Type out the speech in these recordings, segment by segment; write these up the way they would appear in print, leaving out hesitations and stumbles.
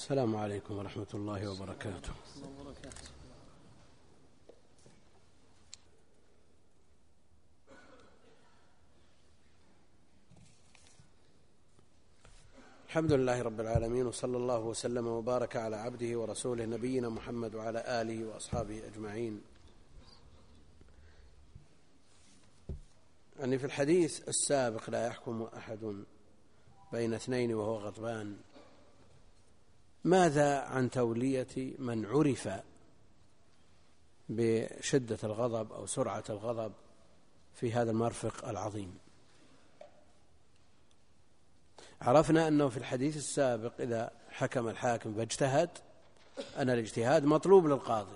السلام عليكم ورحمة الله وبركاته. الحمد لله رب العالمين، وصلى الله وسلم وبارك على عبده ورسوله نبينا محمد وعلى آله وأصحابه أجمعين. يعني في الحديث السابق لا يحكم أحد بين اثنين وهو غضبان. ماذا عن تولية من عرف بشدة الغضب أو سرعة الغضب في هذا المرفق العظيم؟ عرفنا أنه في الحديث السابق إذا حكم الحاكم فاجتهد أن الاجتهاد مطلوب للقاضي،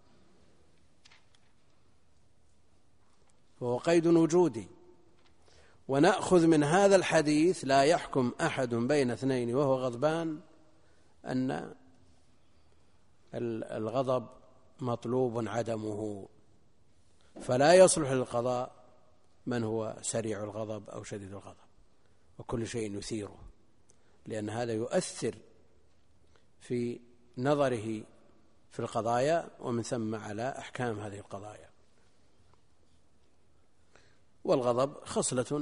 وهو قيد وجودي. ونأخذ من هذا الحديث لا يحكم أحد بين اثنين وهو غضبان أن الغضب مطلوب عدمه، فلا يصلح للقضاء من هو سريع الغضب أو شديد الغضب وكل شيء يثيره، لأن هذا يؤثر في نظره في القضايا ومن ثم على أحكام هذه القضايا. والغضب خصلة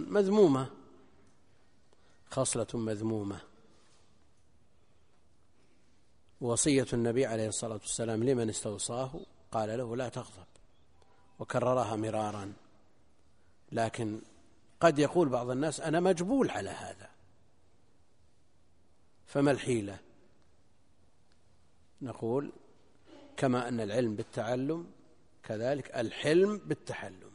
مذمومة. وصية النبي عليه الصلاة والسلام لمن استوصاه قال له لا تغضب، وكررها مرارا. لكن قد يقول بعض الناس أنا مجبول على هذا، فما الحيلة؟ نقول كما أن العلم بالتعلم كذلك الحلم بالتحلم.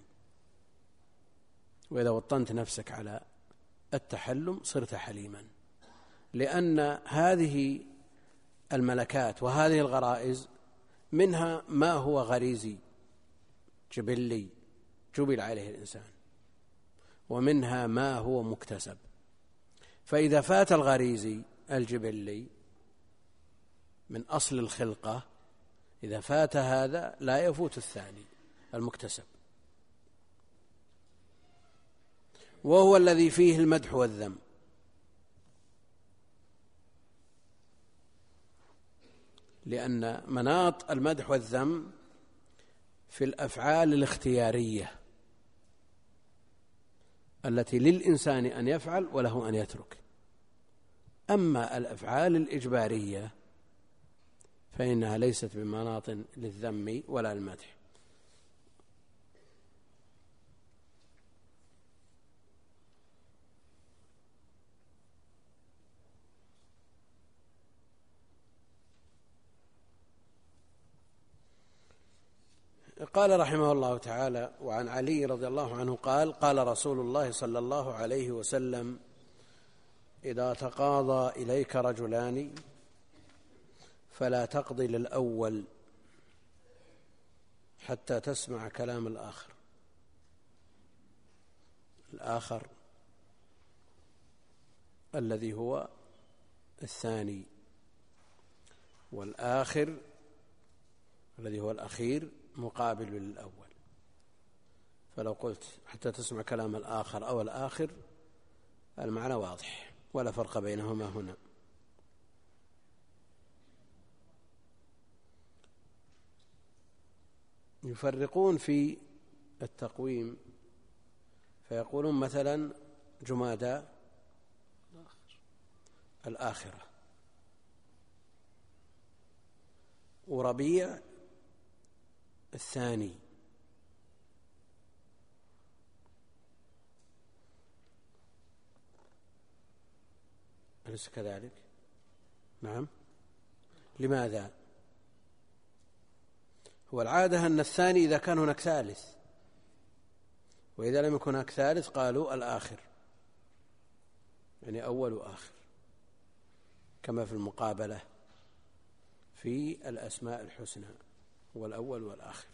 وإذا وطنت نفسك على التحلم صرت حليما، لأن هذه الملكات وهذه الغرائز منها ما هو غريزي جبلي جبل عليه الإنسان، ومنها ما هو مكتسب. فإذا فات الغريزي الجبلي من أصل الخلقة، إذا فات هذا لا يفوت الثاني المكتسب، وهو الذي فيه المدح والذم. لأن مناط المدح والذم في الأفعال الاختيارية التي للإنسان أن يفعل وله أن يترك. أما الأفعال الإجبارية فإنها ليست بمناط للذم ولا المدح. قال رحمه الله تعالى: وعن علي رضي الله عنه قال: قال رسول الله صلى الله عليه وسلم: إذا تقاضى إليك رجلان فلا تقضي للأول حتى تسمع كلام الآخر الذي هو الثاني، والآخر الذي هو الأخير مقابل للأول. فلو قلت حتى تسمع كلام الآخر أو الآخر المعنى واضح ولا فرق بينهما هنا. يفرقون في التقويم فيقولون مثلا جمادى الآخرة وربيع الثاني. أليس كذلك؟ نعم. لماذا؟ هو العادة أن الثاني إذا كان هناك ثالث، وإذا لم يكن هناك ثالث قالوا الآخر، يعني أول وآخر، كما في المقابلة في الأسماء الحسنى هو الأول والآخر.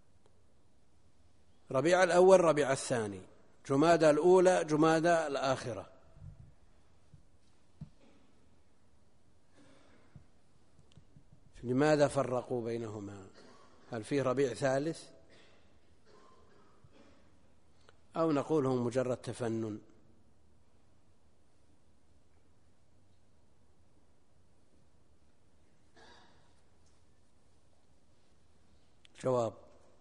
ربيع الأول ربيع الثاني، جمادى الأولى جمادى الآخرة. لماذا فرقوا بينهما؟ هل فيه ربيع ثالث أو نقول هو مجرد تفنن؟ جواب.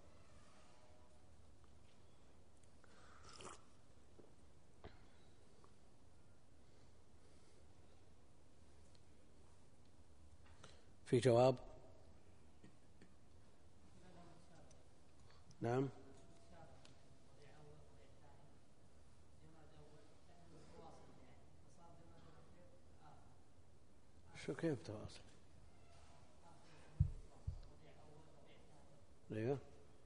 في جواب؟ نعم. شو كيف تواصل؟ ايوه.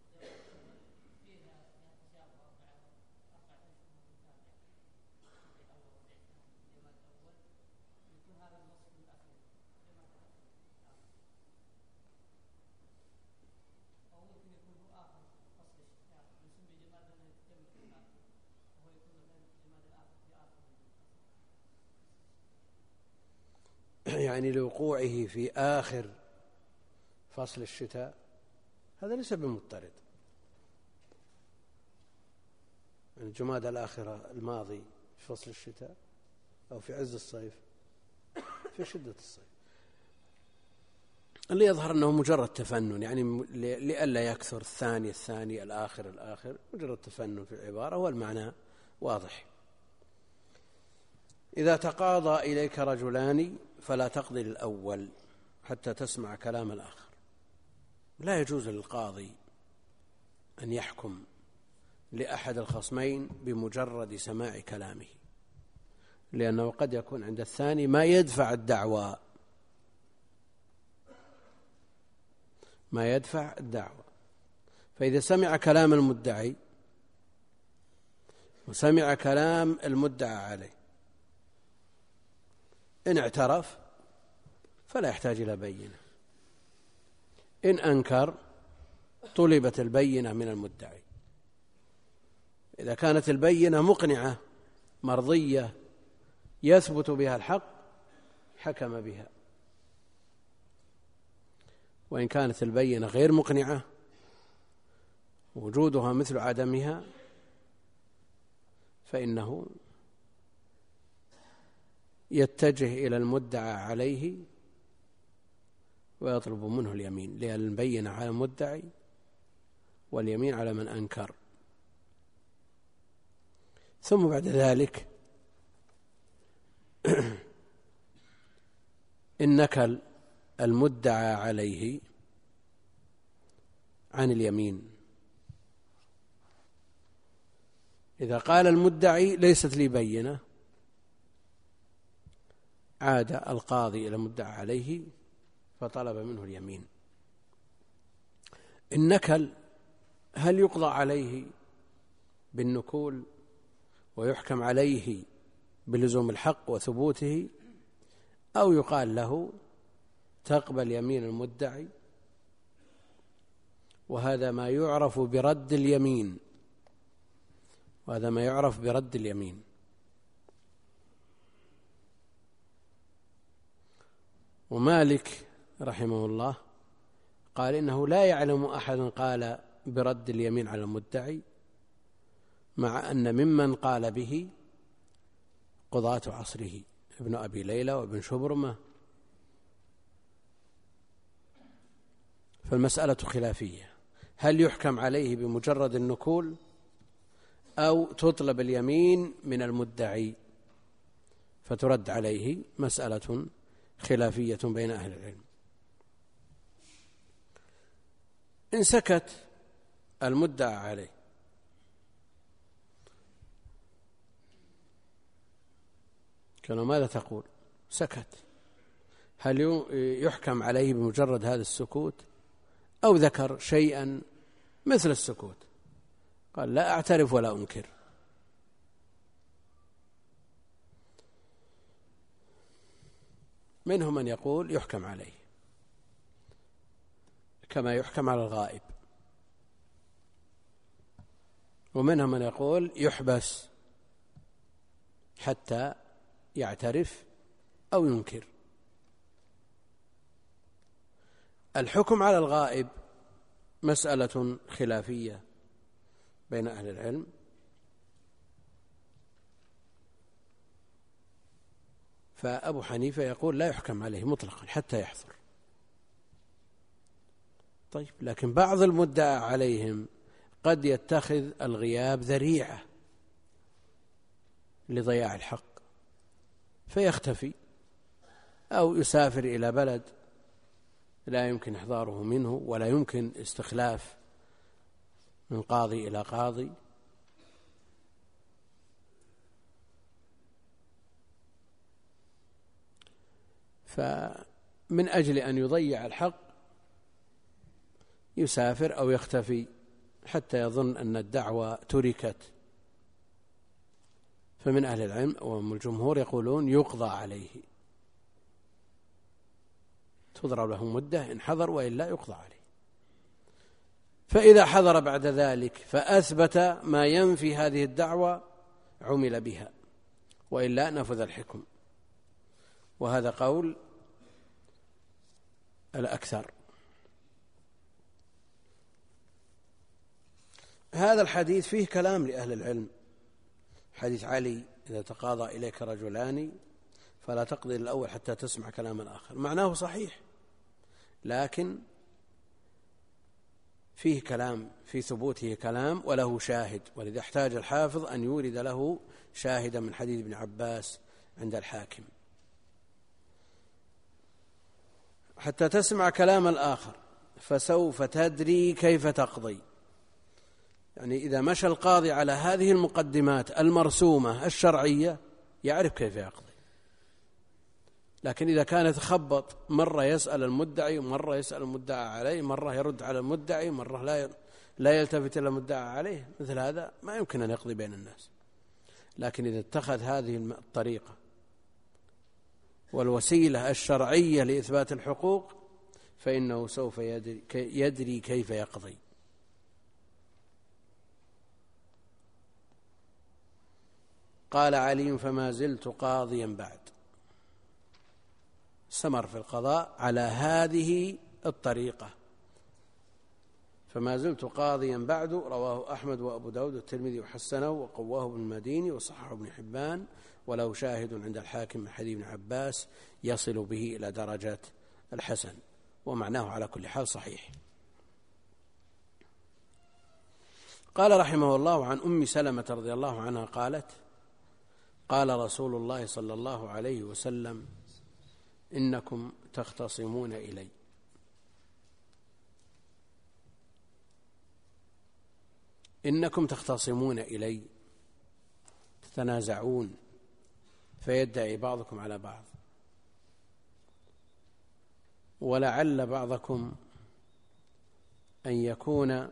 يعني لوقوعه في آخر فصل الشتاء، هذا ليس بمضطرد. جمادى الآخرة الماضي في فصل الشتاء أو في عز الصيف، في شدة الصيف، اللي يظهر أنه مجرد تفنن، يعني لئلا يكثر الثاني الآخر، مجرد تفنن في العبارة والمعنى واضح. إذا تقاضى إليك رجلان فلا تقضي للأول حتى تسمع كلام الآخر. لا يجوز للقاضي أن يحكم لأحد الخصمين بمجرد سماع كلامه، لأنه قد يكون عند الثاني ما يدفع الدعوى، فإذا سمع كلام المدعي وسمع كلام المدعى عليه، إن اعترف فلا يحتاج إلى بينة، إن أنكر طلبت البينة من المدعي. إذا كانت البينة مقنعة مرضية يثبت بها الحق حكم بها، وإن كانت البينة غير مقنعة وجودها مثل عدمها فإنه يتجه إلى المدعى عليه ويطلب منه اليمين، لأن البينة على المدعي واليمين على من أنكر. ثم بعد ذلك إن نكل المدعى عليه عن اليمين، إذا قال المدعي ليست لي بينة، عاد القاضي إلى المدعى عليه فطلب منه اليمين. النكل هل يقضى عليه بالنكول ويحكم عليه بلزوم الحق وثبوته، أو يقال له تقبل يمين المدعي، وهذا ما يعرف برد اليمين، ومالك رحمه الله قال إنه لا يعلم أحد قال برد اليمين على المدعي، مع أن ممن قال به قضاة عصره ابن أبي ليلى وابن شبرمة، فالمسألة خلافية، هل يحكم عليه بمجرد النكول أو تطلب اليمين من المدعي فترد عليه؟ مسألة خلافية بين أهل العلم. إن سكت المدعى عليه كانوا ماذا تقول؟ سكت، هل يحكم عليه بمجرد هذا السكوت أو ذكر شيئا مثل السكوت؟ قال لا أعترف ولا أنكر. منهم من يقول يحكم عليه كما يحكم على الغائب، ومنهم من يقول يحبس حتى يعترف أو ينكر. الحكم على الغائب مسألة خلافية بين أهل العلم، فأبو حنيفة يقول لا يحكم عليه مطلقا حتى يحضر، طيب، لكن بعض المدعى عليهم قد يتخذ الغياب ذريعة لضياع الحق فيختفي، أو يسافر إلى بلد لا يمكن إحضاره منه ولا يمكن استخلاف من قاضي إلى قاضي، فمن أجل أن يضيع الحق يسافر أو يختفي حتى يظن أن الدعوة تركت. فمن أهل العلم ومن الجمهور يقولون يقضى عليه، تضرب له مدة إن حضر، وإلا يقضى عليه. فإذا حضر بعد ذلك فأثبت ما ينفي هذه الدعوة عمل بها، وإلا نفذ الحكم، وهذا قول الأكثر. هذا الحديث فيه كلام لأهل العلم، حديث علي: إذا تقاضى إليك رجلان فلا تقضي الأول حتى تسمع كلام الآخر. معناه صحيح، لكن فيه كلام، في ثبوته كلام وله شاهد، ولذا احتاج الحافظ أن يورد له شاهدا من حديث ابن عباس عند الحاكم: حتى تسمع كلام الآخر فسوف تدري كيف تقضي. يعني إذا مشى القاضي على هذه المقدمات المرسومة الشرعية يعرف كيف يقضي. لكن إذا كان يتخبط، مرة يسأل المدعي ومرة يسأل المدعى عليه، مرة يرد على المدعي، مرة لا يلتفت إلى المدعى عليه، مثل هذا ما يمكن أن يقضي بين الناس. لكن إذا اتخذ هذه الطريقة والوسيلة الشرعية لإثبات الحقوق فإنه سوف يدري كيف يقضي. قال علي: فما زلت قاضيا بعد. استمر في القضاء على هذه الطريقة. فما زلت قاضيا بعد، رواه أحمد وأبو داود والترمذي وحسنه وقواه ابن المديني وصححه ابن حبان، وله شاهد عند الحاكم من حديث ابن عباس يصل به إلى درجة الحسن، ومعناه على كل حال صحيح. قال رحمه الله: عن أم سلمة رضي الله عنها قالت: قال رسول الله صلى الله عليه وسلم: إنكم تختصمون إلي. إنكم تختصمون إلي، تتنازعون، فيدعي بعضكم على بعض، ولعل بعضكم أن يكون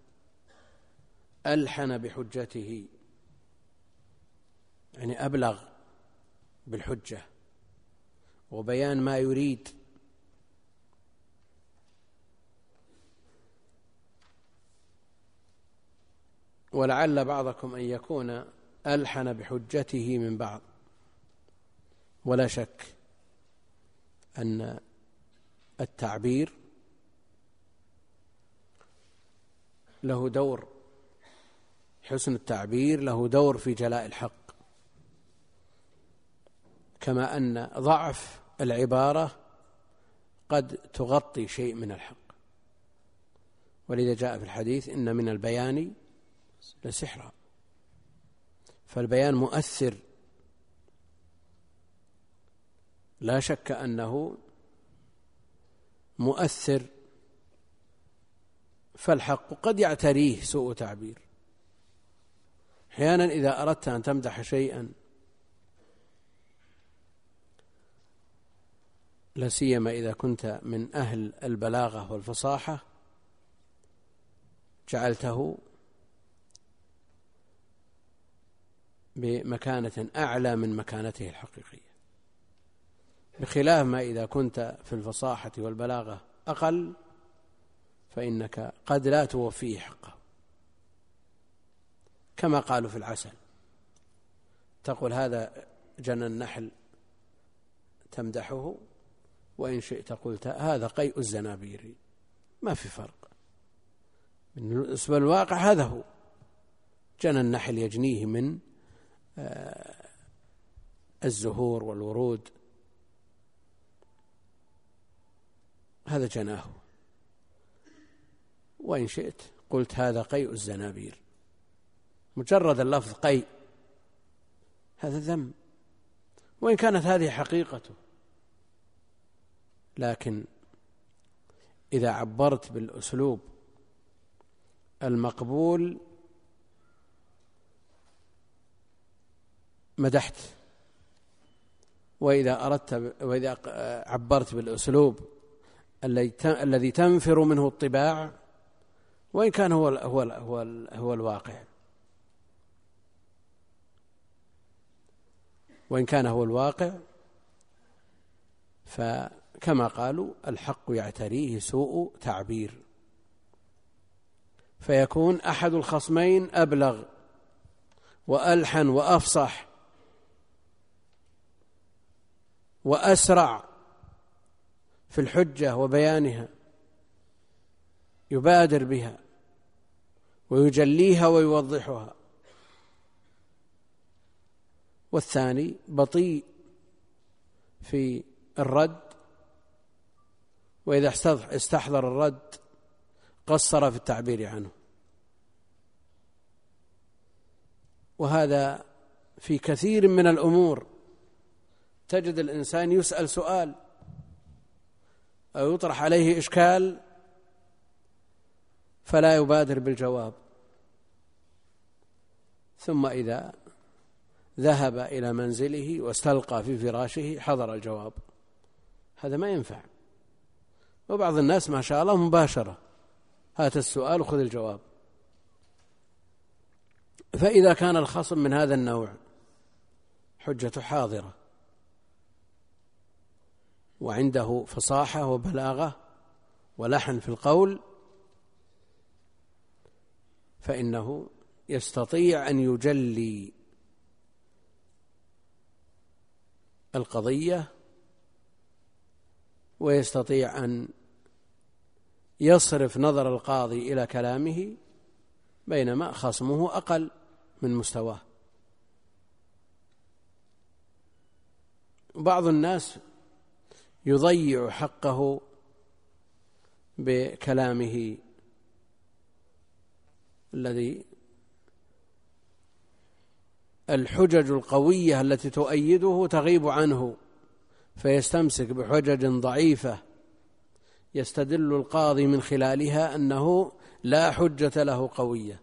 ألحن بحجته، يعني أبلغ بالحجة وبيان ما يريد، ولعل بعضكم أن يكون ألحن بحجته من بعض. ولا شك أن التعبير له دور، حسن التعبير له دور في جلاء الحق، كما أن ضعف العبارة قد تغطي شيء من الحق. ولذا جاء في الحديث: إن من البيان لسحرا. فالبيان مؤثر، لا شك أنه مؤثر، فالحق قد يعتريه سوء تعبير. أحيانا إذا أردت أن تمدح شيئا، لا سيما إذا كنت من أهل البلاغة والفصاحة، جعلته بمكانة أعلى من مكانته الحقيقية، بخلاف ما إذا كنت في الفصاحة والبلاغة أقل، فإنك قد لا توفيه حقه. كما قالوا في العسل: تقول هذا جنى النحل تمدحه، وإن شئت قلت هذا قيء الزنابير. ما في فرق، بالنسبة للواقع هذا هو جنى النحل يجنيه من الزهور والورود، هذا جناه. وإن شئت قلت هذا قيء الزنابير، مجرد اللفظ قيء هذا ذم، وإن كانت هذه حقيقته. لكن إذا عبرت بالأسلوب المقبول مدحت، وإذا عبرت بالأسلوب الذي تنفر منه الطباع، وإن كان هو الواقع، وإن كان هو الواقع، فكما قالوا الحق يعتريه سوء تعبير، فيكون أحد الخصمين أبلغ وألحن وأفصح وأسرع في الحجة وبيانها، يبادر بها ويجليها ويوضحها، والثاني بطيء في الرد، وإذا استحضر الرد قصر في التعبير عنه. وهذا في كثير من الأمور، تجد الإنسان يسأل سؤال أو يطرح عليه إشكال فلا يبادر بالجواب، ثم إذا ذهب إلى منزله واستلقى في فراشه حضر الجواب. هذا ما ينفع. وبعض الناس ما شاء الله مباشرة، هات السؤال وخذ الجواب. فإذا كان الخصم من هذا النوع حجة حاضرة وعنده فصاحة وبلاغة ولحن في القول، فإنه يستطيع أن يجلي القضية، ويستطيع أن يصرف نظر القاضي إلى كلامه، بينما خصمه أقل من مستواه. بعض الناس يضيع حقه بكلامه الذي الحجج القوية التي تؤيده تغيب عنه، فيستمسك بحجج ضعيفة يستدل القاضي من خلالها أنه لا حجة له قوية.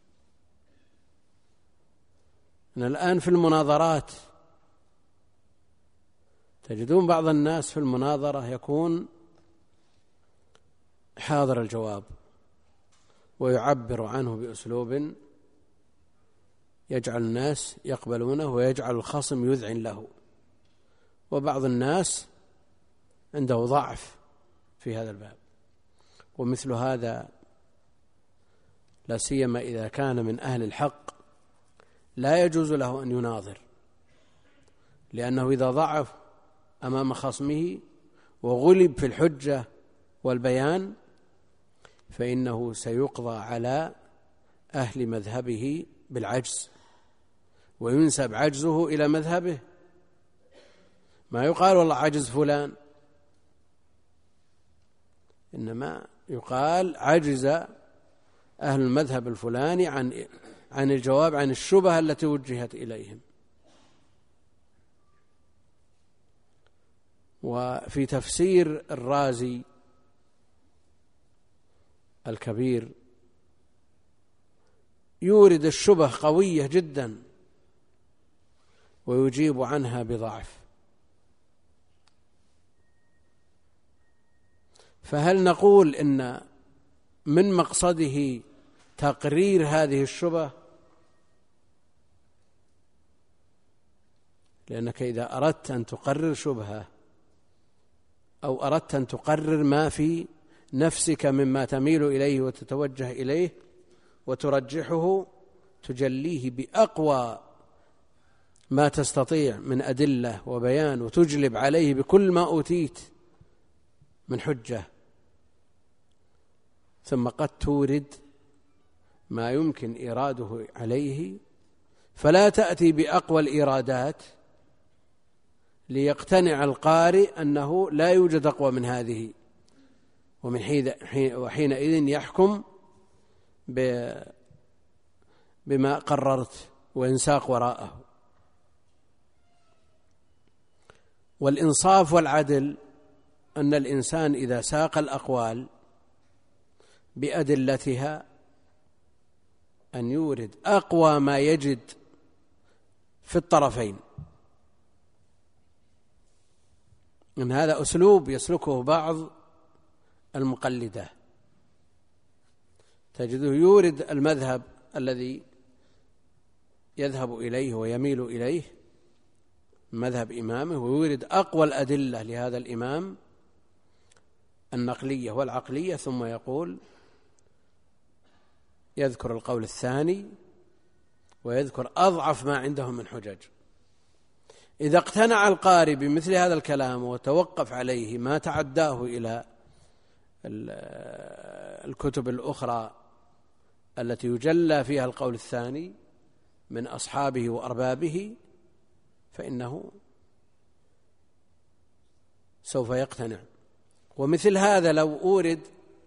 الآن في المناظرات تجدون بعض الناس في المناظرة يكون حاضر الجواب ويعبر عنه بأسلوب يجعل الناس يقبلونه ويجعل الخصم يذعن له، وبعض الناس عنده ضعف في هذا الباب. ومثل هذا لا سيما إذا كان من أهل الحق لا يجوز له أن يناظر، لأنه إذا ضعف أمام خصمه وغلب في الحجة والبيان فإنه سيقضى على أهل مذهبه بالعجز، وينسب عجزه إلى مذهبه. ما يقال والله عجز فلان، إنما يقال عجز أهل المذهب الفلاني عن الجواب عن الشبهة التي وجهت إليهم. وفي تفسير الرازي الكبير يورد الشبه قوية جدا ويجيب عنها بضعف. فهل نقول إن من مقصده تقرير هذه الشبه؟ لأنك إذا أردت أن تقرر شبهة أو أردت أن تقرر ما في نفسك مما تميل إليه وتتوجه إليه وترجحه، تجليه بأقوى ما تستطيع من أدلة وبيان، وتجلب عليه بكل ما أوتيت من حجة، ثم قد تورد ما يمكن إيراده عليه، فلا تأتي بأقوى الإيرادات ليقتنع القارئ أنه لا يوجد أقوى من هذه، وحينئذ يحكم بما قررت وينساق وراءه. والإنصاف والعدل أن الإنسان إذا ساق الأقوال بأدلتها أن يورد أقوى ما يجد في الطرفين. إن هذا أسلوب يسلكه بعض المقلدة، تجده يورد المذهب الذي يذهب إليه ويميل إليه مذهب إمامه، ويورد أقوى الأدلة لهذا الإمام النقلية والعقلية، ثم يقول يذكر القول الثاني ويذكر أضعف ما عندهم من حجج. إذا اقتنع القارئ بمثل هذا الكلام وتوقف عليه ما تعداه إلى الكتب الأخرى التي يجلى فيها القول الثاني من أصحابه وأربابه، فإنه سوف يقتنع. ومثل هذا لو أورد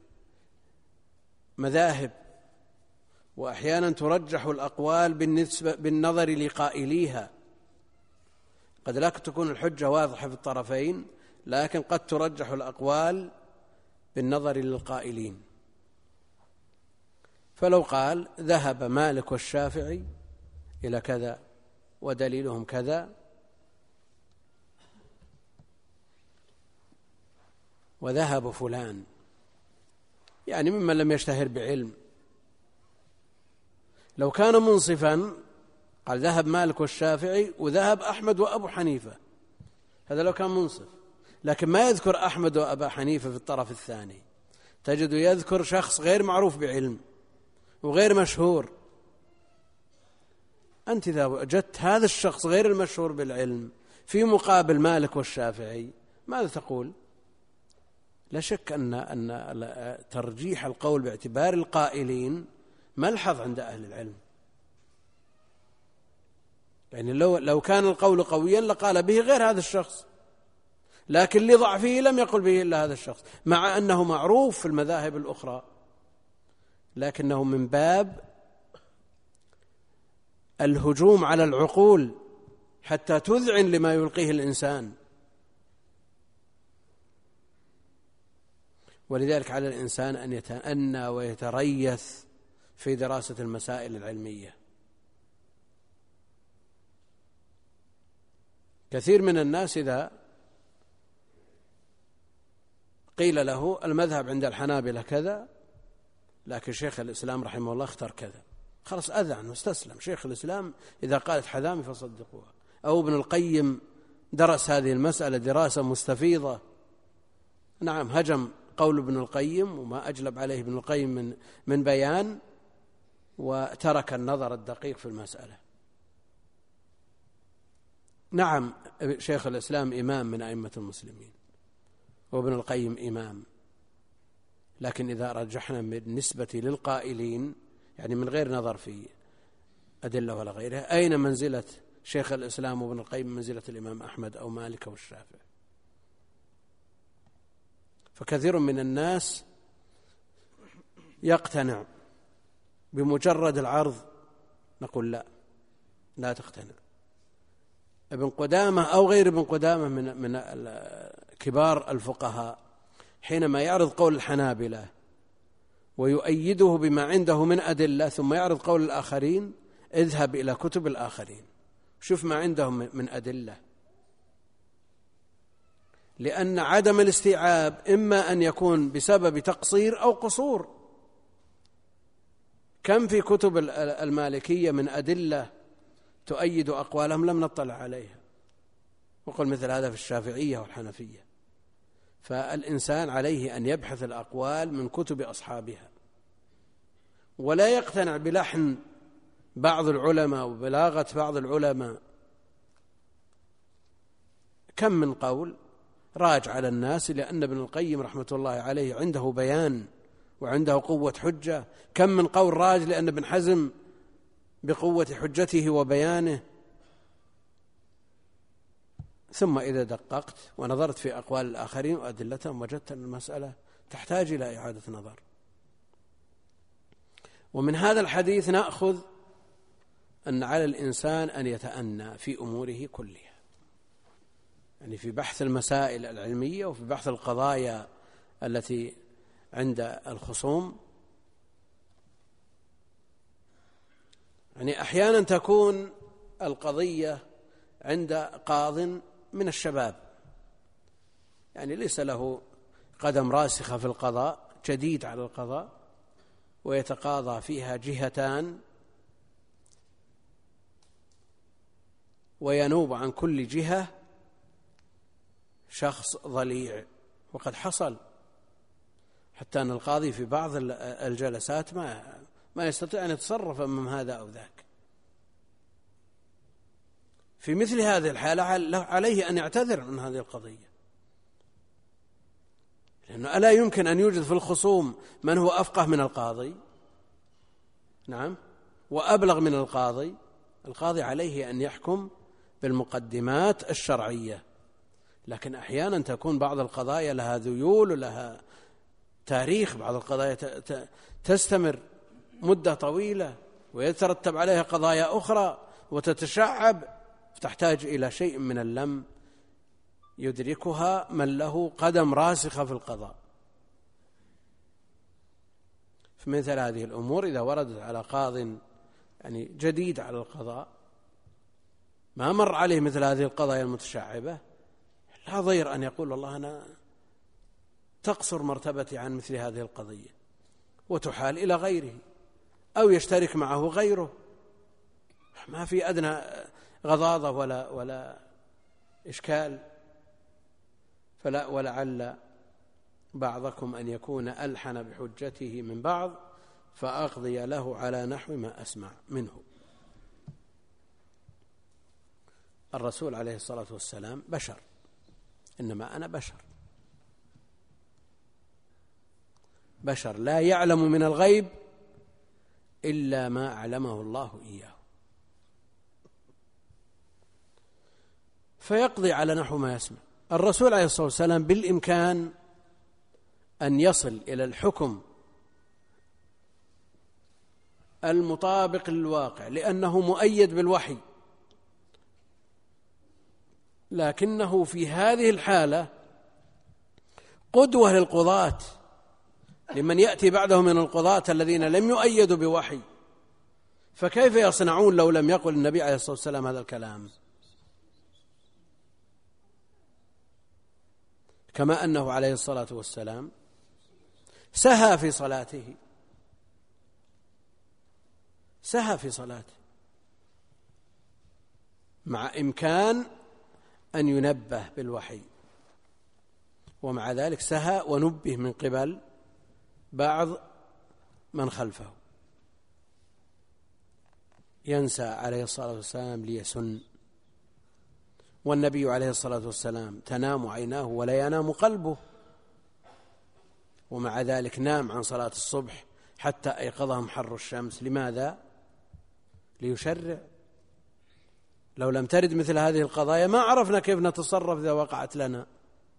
مذاهب وأحيانا ترجح الأقوال بالنظر لقائليها، قد لا تكون الحجة واضحة في الطرفين، لكن قد ترجح الأقوال بالنظر للقائلين. فلو قال ذهب مالك والشافعي إلى كذا ودليلهم كذا، وذهب فلان يعني ممن لم يشتهر بعلم، لو كان منصفا قال ذهب مالك والشافعي وذهب أحمد وأبو حنيفة، هذا لو كان منصف. لكن ما يذكر أحمد وأبا حنيفة في الطرف الثاني، تجد يذكر شخص غير معروف بعلم وغير مشهور. أنت إذا وجدت هذا الشخص غير المشهور بالعلم في مقابل مالك والشافعي ماذا تقول؟ لا شك أن ترجيح القول باعتبار القائلين ملحظ عند أهل العلم. يعني لو كان القول قويا لقال به غير هذا الشخص، لكن لضعفه لم يقل به إلا هذا الشخص، مع أنه معروف في المذاهب الأخرى، لكنه من باب الهجوم على العقول حتى تذعن لما يلقيه الإنسان. ولذلك على الإنسان أن يتأنى ويتريث في دراسة المسائل العلمية. كثير من الناس إذا قيل له المذهب عند الحنابلة كذا، لكن شيخ الإسلام رحمه الله اختار كذا، خلاص أذعن واستسلم. شيخ الإسلام إذا قالت حذامي فصدقوها، أو ابن القيم درس هذه المسألة دراسة مستفيضة، نعم هجم قول ابن القيم وما أجلب عليه ابن القيم من بيان، وترك النظر الدقيق في المسألة. نعم شيخ الإسلام إمام من أئمة المسلمين وابن القيم إمام، لكن إذا رجحنا بالنسبة للقائلين يعني من غير نظر في أدلة ولا غيرها، أين منزلة شيخ الإسلام وابن القيم منزلة الإمام أحمد أو مالك أو الشافعي؟ فكثير من الناس يقتنع بمجرد العرض، نقول لا تقتنع. ابن قدامة أو غير ابن قدامة من كبار الفقهاء حينما يعرض قول الحنابلة ويؤيده بما عنده من أدلة ثم يعرض قول الآخرين، اذهب إلى كتب الآخرين شوف ما عندهم من أدلة، لأن عدم الاستيعاب إما أن يكون بسبب تقصير أو قصور. كم في كتب المالكية من أدلة تؤيد أقوالهم لم نطلع عليها، وقل مثل هذا في الشافعية والحنفية. فالإنسان عليه أن يبحث الأقوال من كتب أصحابها، ولا يقتنع بلحن بعض العلماء وبلاغة بعض العلماء. كم من قول راج على الناس، لأن ابن القيم رحمة الله عليه عنده بيان وعنده قوة حجة. كم من قول راج لأن ابن حزم بقوة حجته وبيانه. ثم إذا دققت ونظرت في أقوال الآخرين وأدلتهم وجدت أن المسألة تحتاج إلى إعادة نظر. ومن هذا الحديث نأخذ أن على الإنسان أن يتأنى في أموره كلها، يعني في بحث المسائل العلمية وفي بحث القضايا التي عند الخصوم. يعني أحيانا تكون القضية عند قاض من الشباب، يعني ليس له قدم راسخة في القضاء، جديد على القضاء، ويتقاضى فيها جهتان، وينوب عن كل جهة شخص ضليع. وقد حصل حتى أن القاضي في بعض الجلسات ما يستطيع أن يتصرف أمام هذا أو ذاك. في مثل هذه الحالة عليه أن يعتذر من هذه القضية، لأنه ألا يمكن أن يوجد في الخصوم من هو أفقه من القاضي، نعم، وأبلغ من القاضي. القاضي عليه أن يحكم بالمقدمات الشرعية، لكن أحيانا تكون بعض القضايا لها ذيول ولها تاريخ، بعض القضايا تستمر مدة طويلة ويترتب عليها قضايا أخرى وتتشعب، فتحتاج إلى شيء من اللم يدركها من له قدم راسخة في القضاء. في مثل هذه الأمور إذا وردت على قاض يعني جديد على القضاء ما مر عليه مثل هذه القضايا المتشعبة، لا ضير أن يقول والله أنا تقصر مرتبتي عن مثل هذه القضية، وتحال إلى غيره أو يشترك معه غيره، ما في أدنى غضاضة ولا إشكال. ولعل بعضكم أن يكون ألحن بحجته من بعض فأقضي له على نحو ما أسمع منه. الرسول عليه الصلاة والسلام بشر، إنما أنا بشر لا يعلم من الغيب إلا ما أعلمه الله إياه، فيقضي على نحو ما يسمع. الرسول عليه الصلاة والسلام بالإمكان أن يصل إلى الحكم المطابق للواقع لأنه مؤيد بالوحي، لكنه في هذه الحالة قدوة للقضاة، لمن يأتي بعده من القضاة الذين لم يؤيدوا بوحي، فكيف يصنعون لو لم يقل النبي عليه الصلاة والسلام هذا الكلام؟ كما أنه عليه الصلاة والسلام سهى في صلاته مع إمكان أن ينبه بالوحي، ومع ذلك سهى ونبه من قبل بعض من خلفه. ينسى عليه الصلاة والسلام ليسن، والنبي عليه الصلاة والسلام تنام عيناه ولا ينام قلبه، ومع ذلك نام عن صلاة الصبح حتى أيقظهم حر الشمس. لماذا؟ ليشرع. لو لم ترد مثل هذه القضايا ما عرفنا كيف نتصرف إذا وقعت لنا.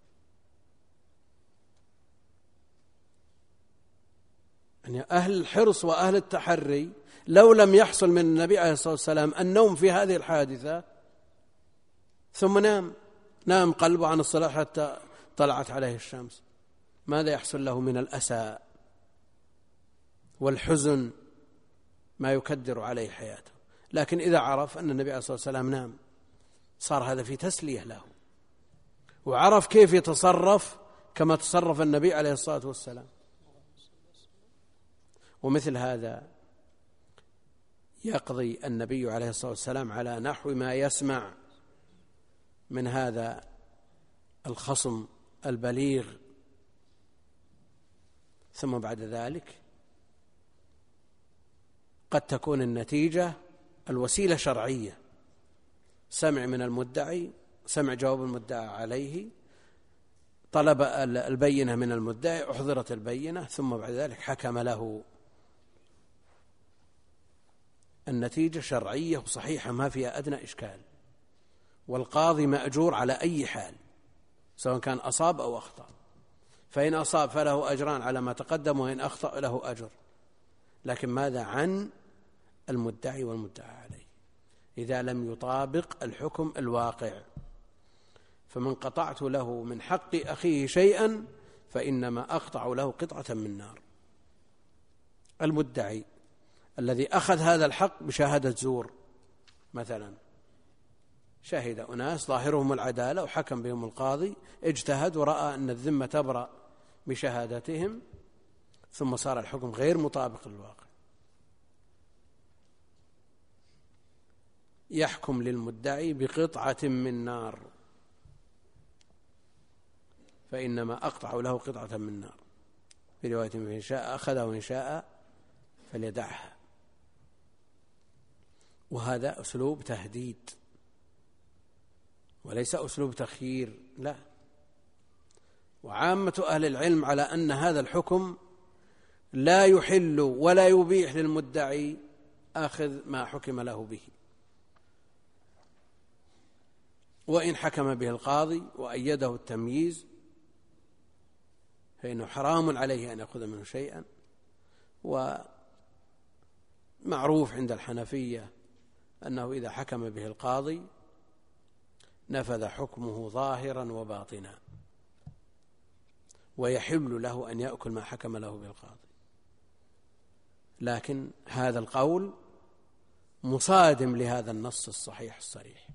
يعني أهل الحرص وأهل التحري لو لم يحصل من النبي عليه الصلاة والسلام النوم في هذه الحادثة ثم نام قلبه عن الصلاة حتى طلعت عليه الشمس، ماذا يحصل له من الأسى والحزن ما يكدر عليه حياته؟ لكن إذا عرف أن النبي عليه الصلاة والسلام نام صار هذا في تسلية له، وعرف كيف يتصرف كما تصرف النبي عليه الصلاة والسلام. ومثل هذا يقضي النبي عليه الصلاة والسلام على نحو ما يسمع من هذا الخصم البليغ، ثم بعد ذلك قد تكون النتيجة الوسيلة شرعية، سمع من المدعي، سمع جواب المدعى عليه، طلب البينة من المدعي، أحضرت البينة، ثم بعد ذلك حكم له. النتيجة شرعية وصحيحة ما فيها أدنى إشكال، والقاضي مأجور على أي حال سواء كان أصاب أو أخطأ، فإن أصاب فله أجران على ما تقدم، وإن أخطأ له أجر. لكن ماذا عن المدعي والمدعى عليه إذا لم يطابق الحكم الواقع؟ فمن قطعت له من حق أخيه شيئا فإنما أقطع له قطعة من نار. المدعي الذي أخذ هذا الحق بشهادة زور مثلا، شهد أناس ظاهرهم العدالة وحكم بهم القاضي، اجتهد ورأى أن الذمة تبرأ بشهادتهم، ثم صار الحكم غير مطابق للواقع، يحكم للمدعي بقطعة من نار، فإنما أقطع له قطعة من نار. في رواية إن شاء أخذها وإن شاء فليدعها. وهذا أسلوب تهديد وليس أسلوب تخيير، لا. وعامة أهل العلم على أن هذا الحكم لا يحل ولا يبيح للمدعي أخذ ما حكم له به، وإن حكم به القاضي وأيده التمييز فإنه حرام عليه أن يأخذ منه شيئا. ومعروف عند الحنفية أنه إذا حكم به القاضي نفذ حكمه ظاهرا وباطنا، ويحل له أن يأكل ما حكم له بالقاضي. لكن هذا القول مصادم لهذا النص الصحيح الصريح.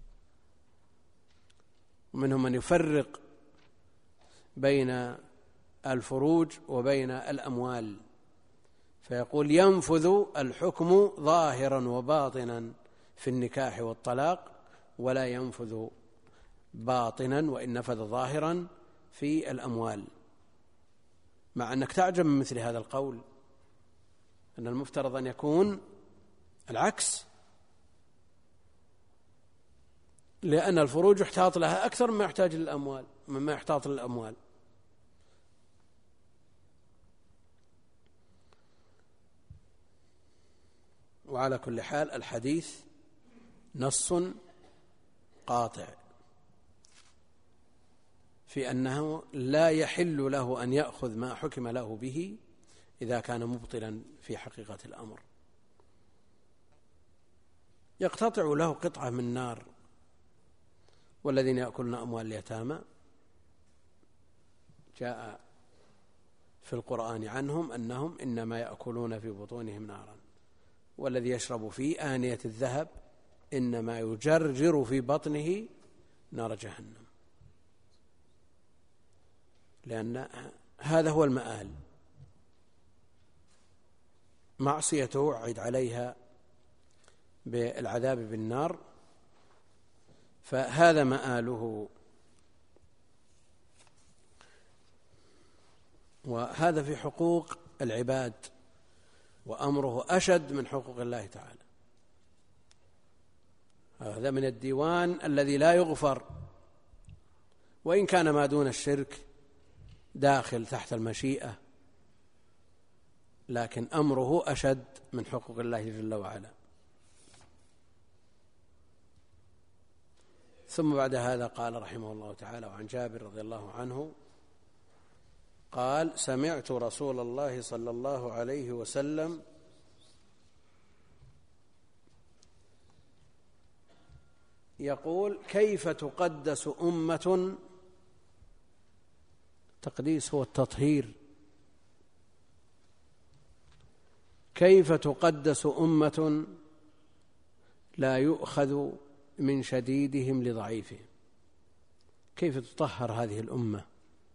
ومنهم من يفرق بين الفروج وبين الأموال، فيقول ينفذ الحكم ظاهرا وباطنا في النكاح والطلاق، ولا ينفذ باطنا وإن نفذ ظاهرا في الأموال، مع أنك تعجب من مثل هذا القول، أن المفترض أن يكون العكس، لأن الفروج يحتاط لها أكثر مما يحتاج للأموال مما يحتاط للأموال. وعلى كل حال الحديث نص قاطع في أنه لا يحل له أن يأخذ ما حكم له به إذا كان مبطلا في حقيقة الأمر. يقتطع له قطعة من نار. والذين يأكلون أموال اليتامى جاء في القرآن عنهم أنهم إنما يأكلون في بطونهم نارا، والذي يشرب في آنية الذهب إنما يجرجر في بطنه نار جهنم، لأن هذا هو المآل. معصيته وعد عليها بالعذاب بالنار، فهذا مآله. وهذا في حقوق العباد، وأمره أشد من حقوق الله تعالى. هذا من الديوان الذي لا يغفر، وإن كان ما دون الشرك داخل تحت المشيئة، لكن أمره أشد من حقوق الله جل وعلا. ثم بعد هذا قال رحمه الله تعالى: وعن جابر رضي الله عنه قال: سمعت رسول الله صلى الله عليه وسلم يقول: كيف تقدس أمة، تقديس هو التطهير، كيف تقدس أمة لا يؤخذ من شديدهم لضعيفهم، كيف تطهر هذه الأمة؟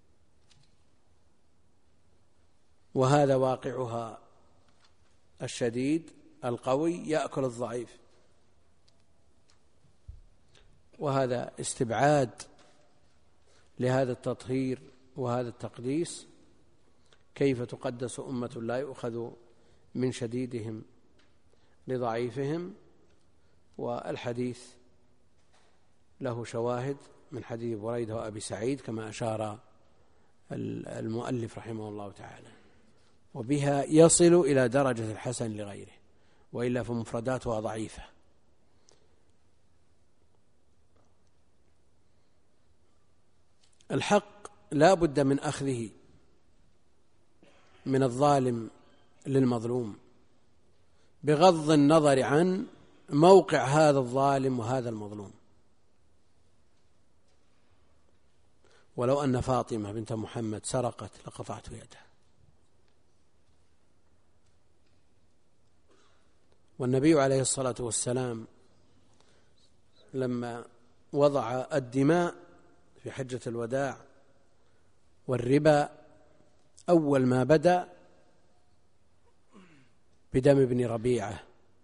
وهذا واقعها، الشديد القوي يأكل الضعيف، وهذا استبعاد لهذا التطهير وهذا التقديس. كيف تقدس أمة لا يؤخذ من شديدهم لضعيفهم. والحديث له شواهد من حديث بريدة وأبي سعيد كما أشار المؤلف رحمه الله تعالى، وبها يصل إلى درجة الحسن لغيره، وإلا فمفرداتها ضعيفة. الحق لا بد من أخذه من الظالم للمظلوم، بغض النظر عن موقع هذا الظالم وهذا المظلوم. ولو أن فاطمة بنت محمد سرقت لقطعت يدها. والنبي عليه الصلاة والسلام لما وضع الدماء في حجة الوداع والربا أول ما بدأ بدم ابن ربيعة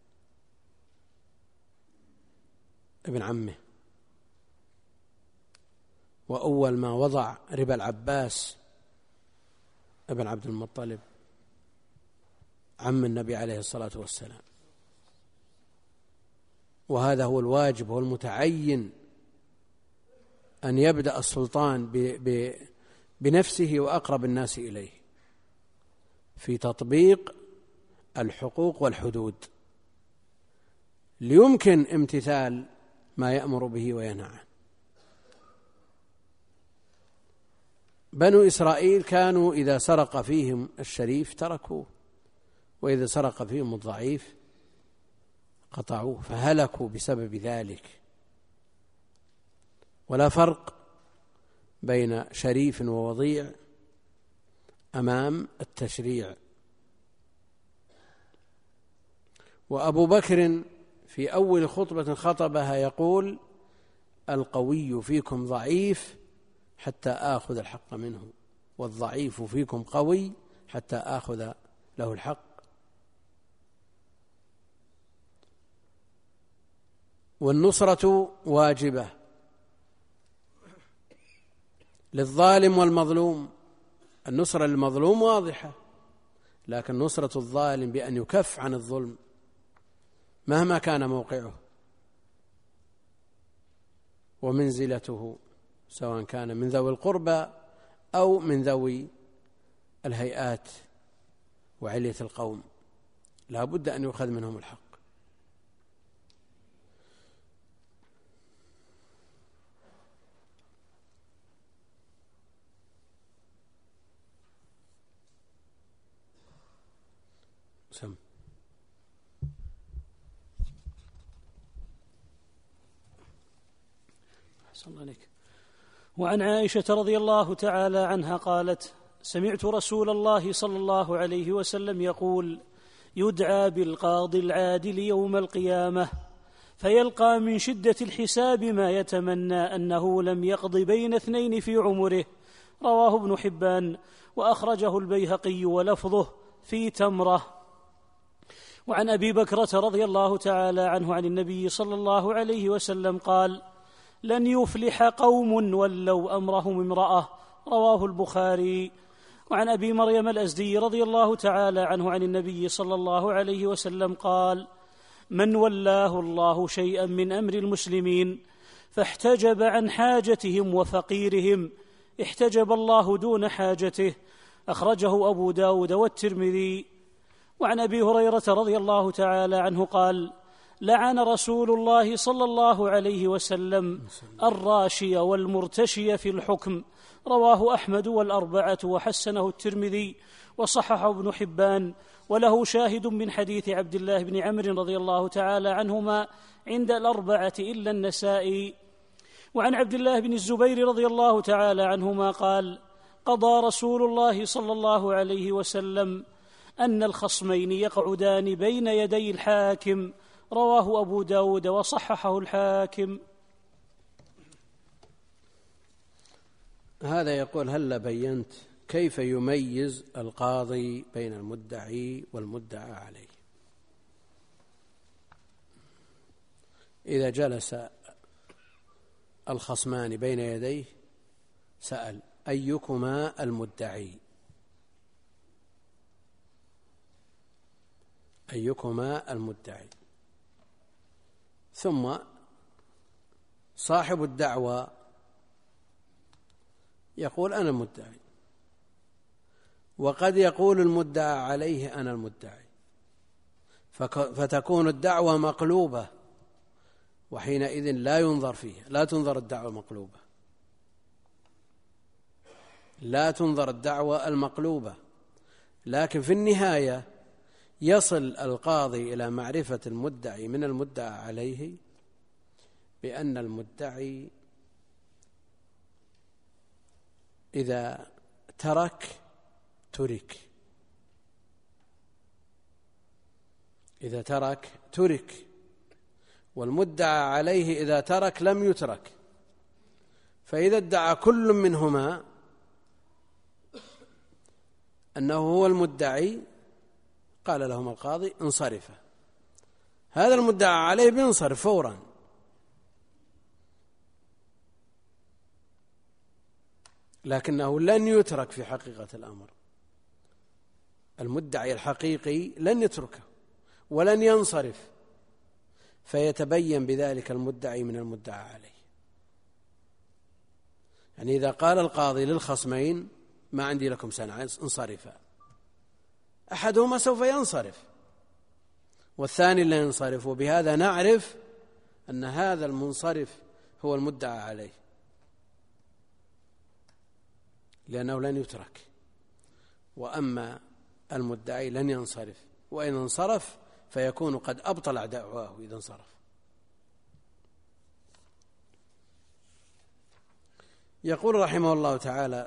ابن عمه، وأول ما وضع ربا العباس ابن عبد المطلب عم النبي عليه الصلاة والسلام. وهذا هو الواجب والمتعين، أن يبدأ السلطان بنفسه وأقرب الناس إليه في تطبيق الحقوق والحدود ليمكن امتثال ما يأمر به وينهى عنه. بنو إسرائيل كانوا إذا سرق فيهم الشريف تركوه، وإذا سرق فيهم الضعيف قطعوه، فهلكوا بسبب ذلك. ولا فرق بين شريف ووضيع أمام التشريع. وأبو بكر في أول خطبة خطبها يقول: القوي فيكم ضعيف حتى آخذ الحق منه، والضعيف فيكم قوي حتى آخذ له الحق. والنصرة واجبة للظالم والمظلوم. النصرة للمظلوم واضحة، لكن نصرة الظالم بأن يكف عن الظلم مهما كان موقعه ومنزلته، سواء كان من ذوي القربى أو من ذوي الهيئات وعلية القوم، لا بد أن يؤخذ منهم الحق. سم. أحسن الله عليك. وعن عائشة رضي الله تعالى عنها قالت: سمعت رسول الله صلى الله عليه وسلم يقول: يدعى بالقاضي العادل يوم القيامة فيلقى من شدة الحساب ما يتمنى أنه لم يقض بين اثنين في عمره. رواه ابن حبان وأخرجه البيهقي ولفظه في تمرة. وعن أبي بكرة رضي الله تعالى عنه عن النبي صلى الله عليه وسلم قال: لن يفلح قوم ولوا أمرهم امرأة. رواه البخاري. وعن أبي مريم الأزدي رضي الله تعالى عنه عن النبي صلى الله عليه وسلم قال: من ولاه الله شيئا من أمر المسلمين فاحتجب عن حاجتهم وفقيرهم احتجب الله دون حاجته. أخرجه أبو داود والترمذي. وعن أبي هريرة رضي الله تعالى عنه قال: لعن رسول الله صلى الله عليه وسلم الراشي والمرتشي في الحكم. رواه أحمد والأربعة وحسنه الترمذي وصححه ابن حبان، وله شاهد من حديث عبد الله بن عمرو رضي الله تعالى عنهما عند الأربعة إلا النسائي. وعن عبد الله بن الزبير رضي الله تعالى عنهما قال: قضى رسول الله صلى الله عليه وسلم أن الخصمين يقعدان بين يدي الحاكم. رواه أبو داود وصححه الحاكم. هذا يقول: هل بينت كيف يميز القاضي بين المدعي والمدعى عليه؟ إذا جلس الخصمان بين يديه سأل: أيكما المدعي؟ أيكما المدعي؟ ثم صاحب الدعوى يقول: أنا المدعي، وقد يقول المدعى عليه: أنا المدعي، فتكون الدعوى مقلوبة، وحينئذ لا ينظر فيها، لا تنظر الدعوى المقلوبة، لا تنظر الدعوى المقلوبة، لكن في النهاية يصل القاضي إلى معرفة المدعي من المدعى عليه بأن المدعي إذا ترك ترك، والمدعى عليه إذا ترك لم يترك. فإذا ادعى كل منهما أنه هو المدعي قال لهم القاضي انصرف، هذا المدعى عليه بينصرف فورا، لكنه لن يترك في حقيقة الأمر. المدعي الحقيقي لن يتركه ولن ينصرف، فيتبين بذلك المدعي من المدعى عليه. يعني إذا قال القاضي للخصمين ما عندي لكم سنة انصرفا، أحدهما سوف ينصرف والثاني لا ينصرف، وبهذا نعرف أن هذا المنصرف هو المدعى عليه، لأنه لن يترك. وأما المدعي لن ينصرف، وإن انصرف فيكون قد أبطل دعواه إذا انصرف. يقول رحمه الله تعالى: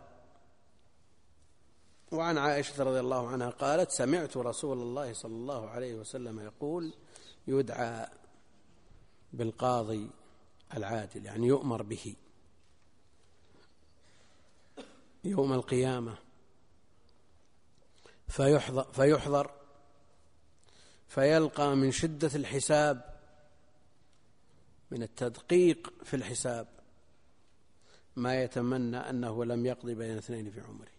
وعن عائشة رضي الله عنها قالت: سمعت رسول الله صلى الله عليه وسلم يقول: يدعى بالقاضي العادل، يعني يؤمر به يوم القيامة فيحضر فيلقى من شدة الحساب، من التدقيق في الحساب، ما يتمنى أنه لم يقضي بين اثنين في عمره.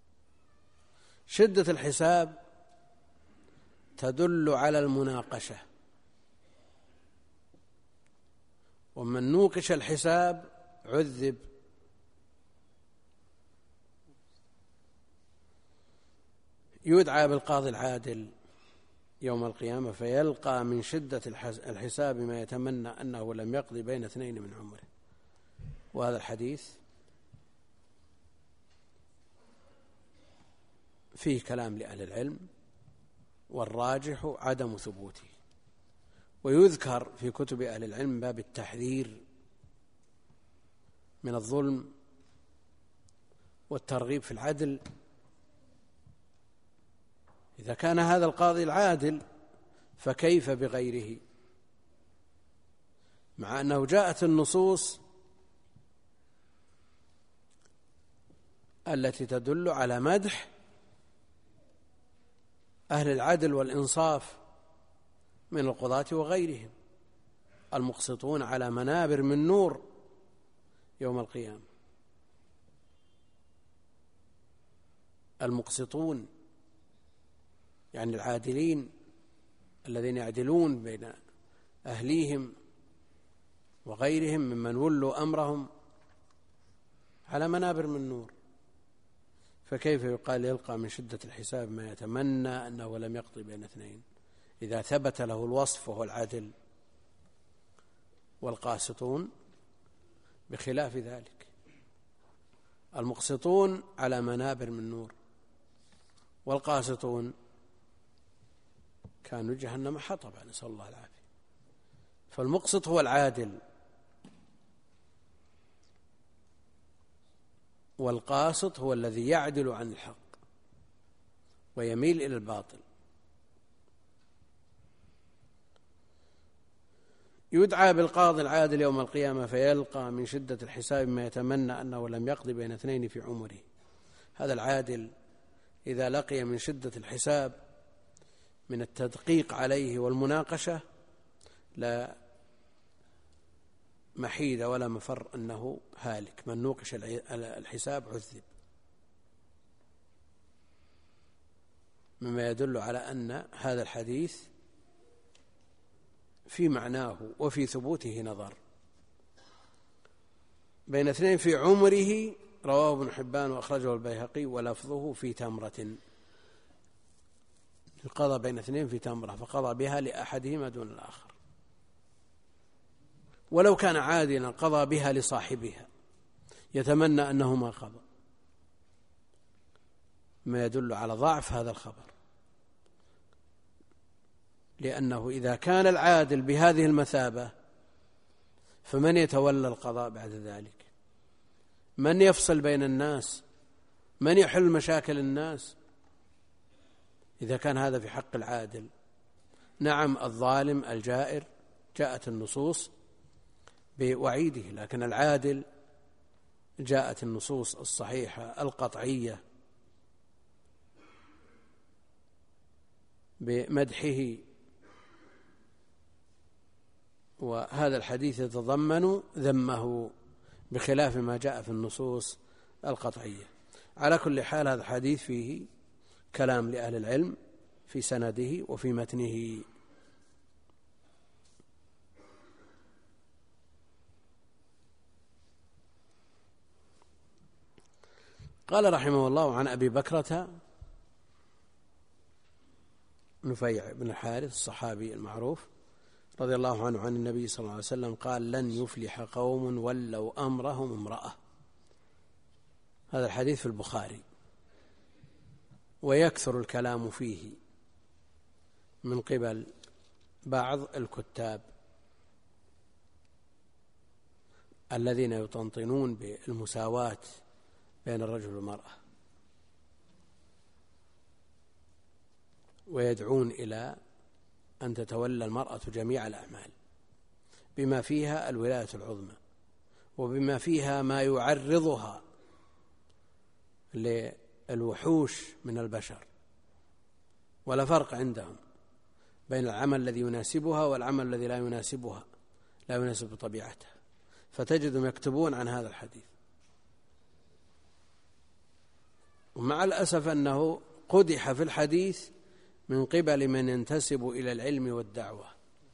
شدة الحساب تدل على المناقشة، ومن نوقش الحساب عذب. يدعى بالقاضي العادل يوم القيامة فيلقى من شدة الحساب ما يتمنى أنه لم يقضي بين اثنين من عمره. وهذا الحديث فيه كلام لأهل العلم، والراجح عدم ثبوته. ويذكر في كتب أهل العلم باب التحذير من الظلم والترغيب في العدل. إذا كان هذا القاضي العادل فكيف بغيره، مع أنه جاءت النصوص التي تدل على مدح أهل العدل والإنصاف من القضاة وغيرهم، المقسطون على منابر من نور يوم القيامة. المقسطون يعني العادلين الذين يعدلون بين أهليهم وغيرهم ممن ولوا أمرهم على منابر من نور، فكيف يقال يلقى من شدة الحساب ما يتمنى أنه لم يقضي بين اثنين إذا ثبت له الوصف وهو العدل؟ والقاسطون بخلاف ذلك، المقسطون على منابر من نور، والقاسطون كانوا جهنم حطبا، نسأل الله العافية. فالمقسط هو العادل، والقاسط هو الذي يعدل عن الحق ويميل إلى الباطل. يدعى بالقاضي العادل يوم القيامة فيلقى من شدة الحساب ما يتمنى أنه لم يقضي بين اثنين في عمره. هذا العادل إذا لقي من شدة الحساب من التدقيق عليه والمناقشة لا محيد ولا مفر أنه هالك، من نوقش الحساب عذب، مما يدل على أن هذا الحديث في معناه وفي ثبوته نظر. بين اثنين في عمره رواه ابن حبان وأخرجه البيهقي، ولفظه في تمرة، قضى بين اثنين في تمرة فقضى بها لأحدهما دون الآخر، ولو كان عادلا قضى بها لصاحبها يتمنى أنه ما قضى، ما يدل على ضعف هذا الخبر. لأنه إذا كان العادل بهذه المثابة فمن يتولى القضاء بعد ذلك؟ من يفصل بين الناس؟ من يحل مشاكل الناس إذا كان هذا في حق العادل؟ نعم، الظالم الجائر جاءت النصوص بوعيده، لكن العادل جاءت النصوص الصحيحة القطعية بمدحه. وهذا الحديث يتضمن ذمه بخلاف ما جاء في النصوص القطعية. على كل حال هذا الحديث فيه كلام لأهل العلم في سنده وفي متنه. قال رحمه الله: عن أبي بكرة نفيع بن الحارث الصحابي المعروف رضي الله عنه عن النبي صلى الله عليه وسلم قال: لن يفلح قوم ولوا أمرهم امرأة. هذا الحديث في البخاري، ويكثر الكلام فيه من قبل بعض الكتاب الذين يطنطنون بالمساواة بين الرجل والمرأة، ويدعون إلى أن تتولى المرأة جميع الأعمال بما فيها الولاية العظمى، وبما فيها ما يعرضها للوحوش من البشر. ولا فرق عندهم بين العمل الذي يناسبها والعمل الذي لا يناسبها، لا يناسب طبيعتها، فتجدهم يكتبون عن هذا الحديث. ومع الأسف أنه قدح في الحديث من قبل من ينتسب إلى العلم والدعوة،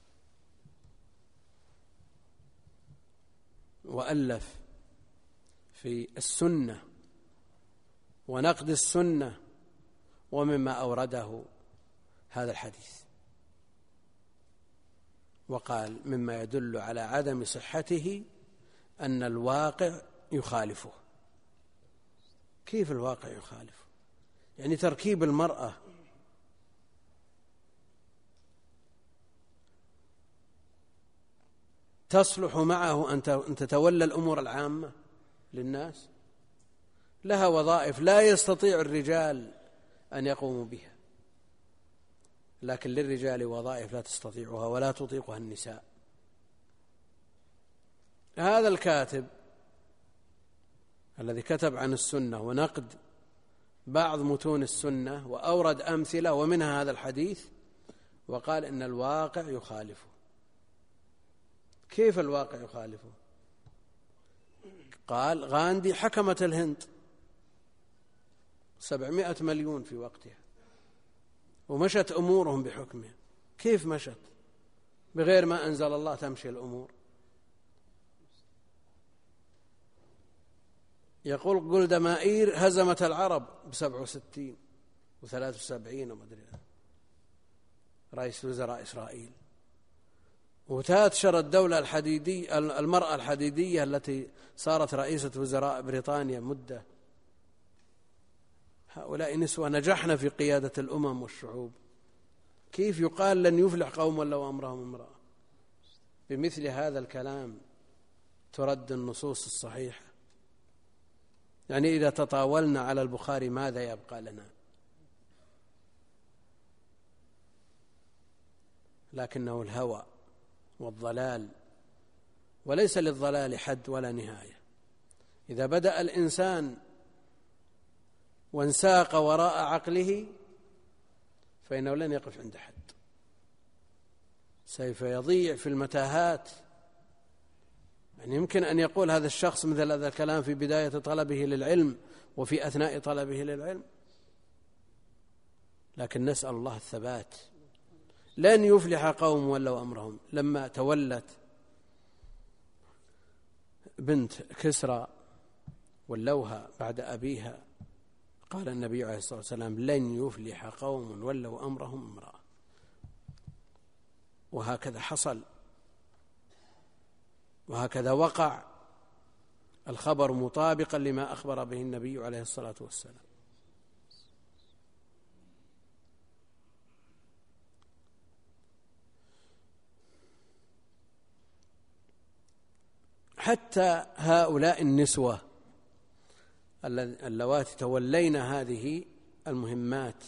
وألف في السنة ونقد السنة، ومما أورده هذا الحديث، وقال مما يدل على عدم صحته أن الواقع يخالفه. كيف الواقع يخالفه؟ يعني تركيب المرأة تصلح معه أن تتولى الأمور العامة للناس؟ لها وظائف لا يستطيع الرجال أن يقوموا بها، لكن للرجال وظائف لا تستطيعها ولا تطيقها النساء. هذا الكاتب الذي كتب عن السنة ونقد بعض متون السنة وأورد أمثلة ومنها هذا الحديث، وقال إن الواقع يخالفه. كيف الواقع يخالفه؟ قال غاندي حكمت الهند 700 مليون في وقتها، ومشت أمورهم بحكمها. كيف مشت؟ بغير ما أنزل الله تمشي الأمور. يقول جولدا مائير هزمت العرب ب67 و73 وما أدري، رئيس وزراء إسرائيل، وتنشر الدولة الحديدية، المرأة الحديدية التي صارت رئيسة وزراء بريطانيا مدة. هؤلاء نسوة نجحنا في قيادة الأمم والشعوب. كيف يقال لن يفلح قوم ولو أمرهم امرأة؟ بمثل هذا الكلام ترد النصوص الصحيحة. يعني إذا تطاولنا على البخاري ماذا يبقى لنا؟ لكنه الهوى والضلال، وليس للضلال حد ولا نهاية. إذا بدأ الإنسان وانساق وراء عقله فإنه لن يقف عند حد، سوف يضيع في المتاهات. يعني يمكن أن يقول هذا الشخص مثل هذا الكلام في بداية طلبه للعلم وفي أثناء طلبه للعلم، لكن نسأل الله الثبات. لن يفلح قوم ولوا أمرهم. لما تولت بنت كسرى ولوها بعد أبيها قال النبي عليه الصلاة والسلام: لن يفلح قوم ولوا أمرهم امرأة. وهكذا حصل، وهكذا وقع الخبر مطابقا لما أخبر به النبي عليه الصلاة والسلام. حتى هؤلاء النسوة اللواتي تولين هذه المهمات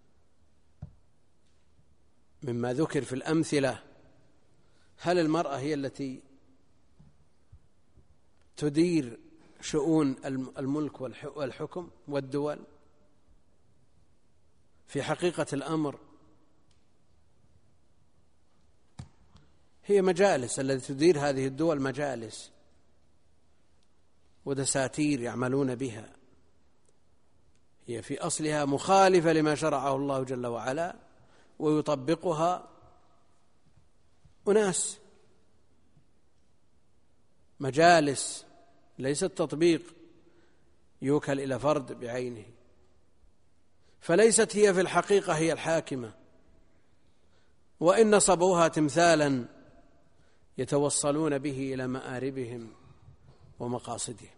مما ذكر في الأمثلة، هل المرأة هي التي تدير شؤون الملك والحكم والدول؟ في حقيقة الأمر هي مجالس، التي تدير هذه الدول مجالس ودساتير يعملون بها، هي في أصلها مخالفة لما شرعه الله جل وعلا، ويطبقها أناس، مجالس، ليس التطبيق يوكل إلى فرد بعينه، فليست هي في الحقيقة هي الحاكمة، وإن نصبوها تمثالا يتوصلون به إلى مآربهم ومقاصدهم.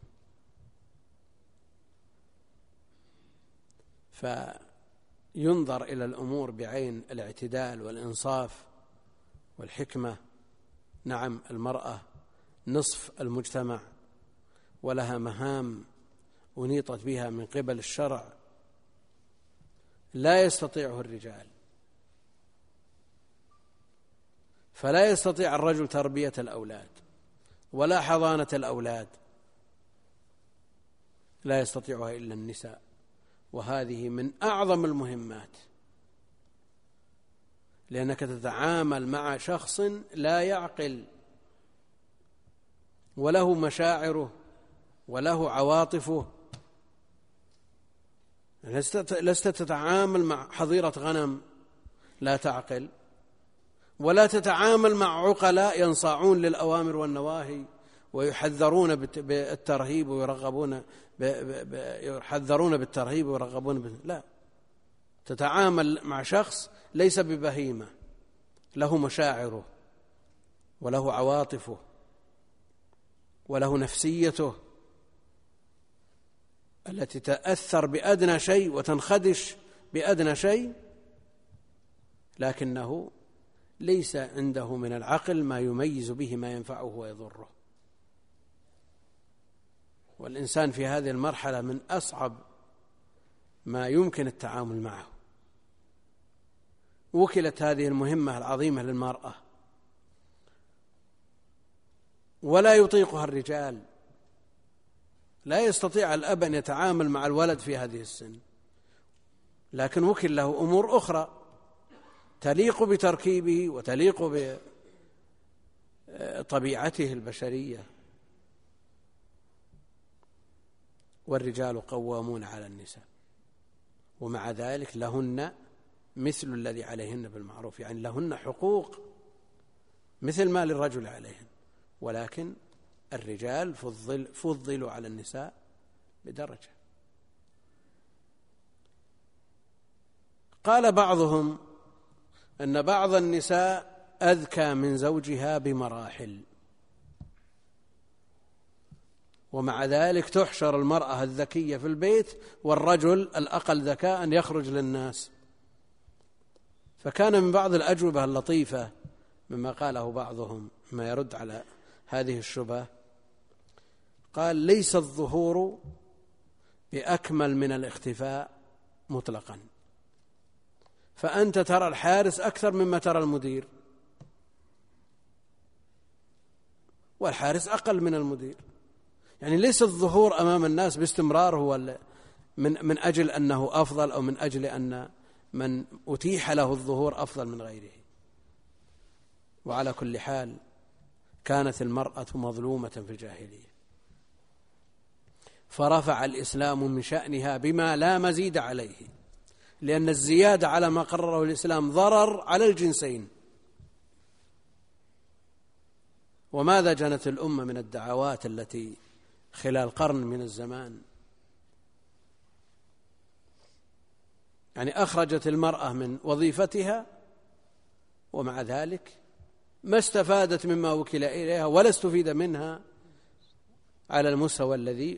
فينظر إلى الأمور بعين الاعتدال والإنصاف والحكمة. نعم، المرأة نصف المجتمع ولها مهام أنيطت بها من قبل الشرع لا يستطيعه الرجال، فلا يستطيع الرجل تربية الأولاد ولا حضانة الأولاد، لا يستطيعها إلا النساء، وهذه من أعظم المهمات، لأنك تتعامل مع شخص لا يعقل وله مشاعره وله عواطفه. لست تتعامل مع حظيرة غنم لا تعقل، ولا تتعامل مع عقلاء ينصاعون للأوامر والنواهي ويحذرون بالترهيب يحذرون بالترهيب ويرغبون لا، تتعامل مع شخص ليس ببهيمة، له مشاعره وله عواطفه وله نفسيته التي تأثر بأدنى شيء وتنخدش بأدنى شيء، لكنه ليس عنده من العقل ما يميز به ما ينفعه ويضره. والإنسان في هذه المرحلة من أصعب ما يمكن التعامل معه. وكلت هذه المهمة العظيمة للمرأة ولا يطيقها الرجال، لا يستطيع الأب أن يتعامل مع الولد في هذه السن، لكن وكل له أمور أخرى تليق بتركيبه وتليق بطبيعته البشرية. والرجال قوامون على النساء، ومع ذلك لهن مثل الذي عليهن بالمعروف، يعني لهن حقوق مثل ما للرجل عليهن، ولكن الرجال فضلوا على النساء بدرجة. قال بعضهم أن بعض النساء أذكى من زوجها بمراحل، ومع ذلك تحشر المرأة الذكية في البيت والرجل الأقل ذكاء يخرج للناس. فكان من بعض الأجوبة اللطيفة مما قاله بعضهم ما يرد على هذه الشبهة، قال: ليس الظهور بأكمل من الاختفاء مطلقا، فأنت ترى الحارس أكثر مما ترى المدير، والحارس أقل من المدير. يعني ليس الظهور أمام الناس باستمرار هو من أجل أنه أفضل، أو من أجل أن من أتيح له الظهور أفضل من غيره. وعلى كل حال كانت المرأة مظلومة في الجاهلية، فرفع الإسلام من شأنها بما لا مزيد عليه، لأن الزيادة على ما قرره الإسلام ضرر على الجنسين. وماذا جنت الأمة من الدعوات التي خلال قرن من الزمان يعني أخرجت المرأة من وظيفتها، ومع ذلك ما استفادت مما وكل إليها ولا استفيد منها على المستوى الذي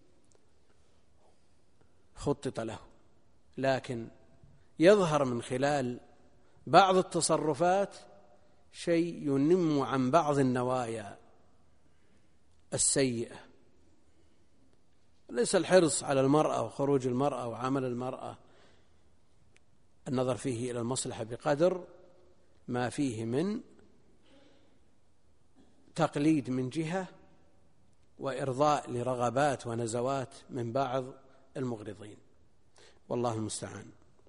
خطط له. لكن يظهر من خلال بعض التصرفات شيء ينم عن بعض النوايا السيئة. ليس الحرص على المرأة وخروج المرأة وعمل المرأة النظر فيه إلى المصلحة بقدر ما فيه من تقليد من جهة وإرضاء لرغبات ونزوات من بعض المغرضين، والله المستعان.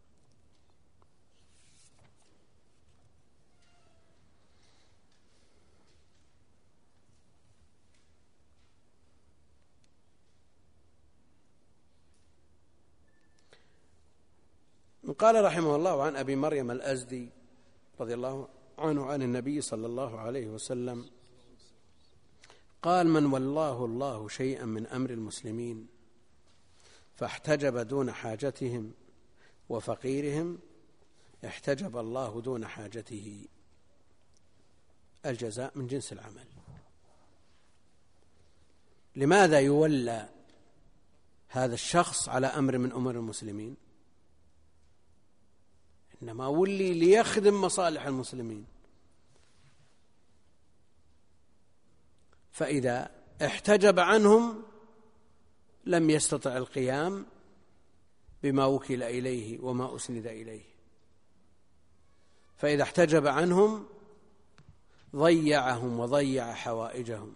قال رحمه الله عن أبي مريم الأزدي رضي الله عنه عن النبي صلى الله عليه وسلم قال: من والله الله شيئا من أمر المسلمين فاحتجب دون حاجتهم وفقيرهم احتجب الله دون حاجته. الجزاء من جنس العمل. لماذا يولى هذا الشخص على أمر من أمور المسلمين؟ إنما ولي ليخدم مصالح المسلمين، فإذا احتجب عنهم لم يستطع القيام بما وكل إليه وما أسند إليه، فإذا احتجب عنهم ضيعهم وضيع حوائجهم،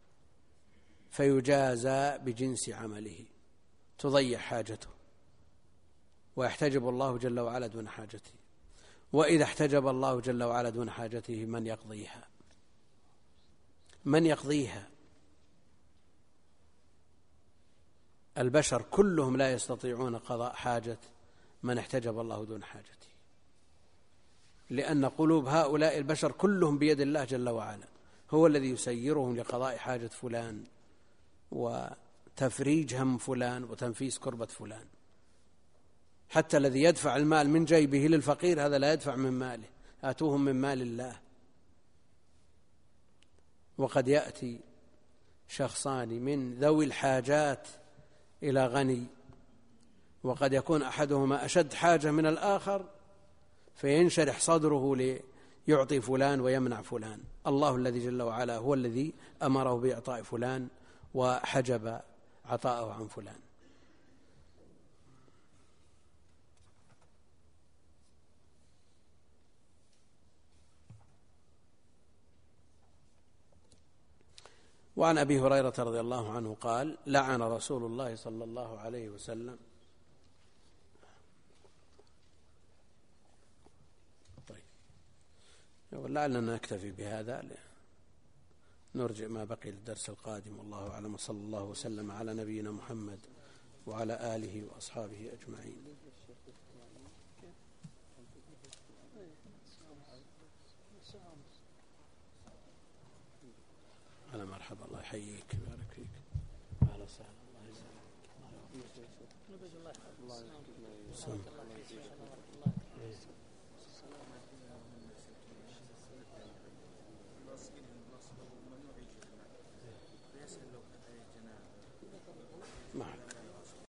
فيجازى بجنس عمله، تضيع حاجته ويحتجب الله جل وعلا دون حاجته. وإذا احتجب الله جل وعلا دون حاجته من يقضيها؟ من يقضيها؟ البشر كلهم لا يستطيعون قضاء حاجة من احتجب الله دون حاجته، لأن قلوب هؤلاء البشر كلهم بيد الله جل وعلا، هو الذي يسيرهم لقضاء حاجة فلان وتفريج هم فلان وتنفيس كربة فلان. حتى الذي يدفع المال من جيبه للفقير هذا لا يدفع من ماله، آتوهم من مال الله. وقد يأتي شخصان من ذوي الحاجات إلى غني، وقد يكون أحدهما أشد حاجة من الآخر، فينشرح صدره ليعطي فلان ويمنع فلان. الله الذي جل وعلا هو الذي أمره بإعطاء فلان وحجب عطاءه عن فلان. وعن أبي هريرة رضي الله عنه قال: لعن رسول الله صلى الله عليه وسلم لعلنا نكتفي بهذا، نرجع ما بقي للدرس القادم، والله أعلم. صلى الله وسلم على نبينا محمد وعلى آله وأصحابه أجمعين. أهلا مرحبا، الله يحييك ويبارك فيك. أهلا وسهلا، الله يسلمك.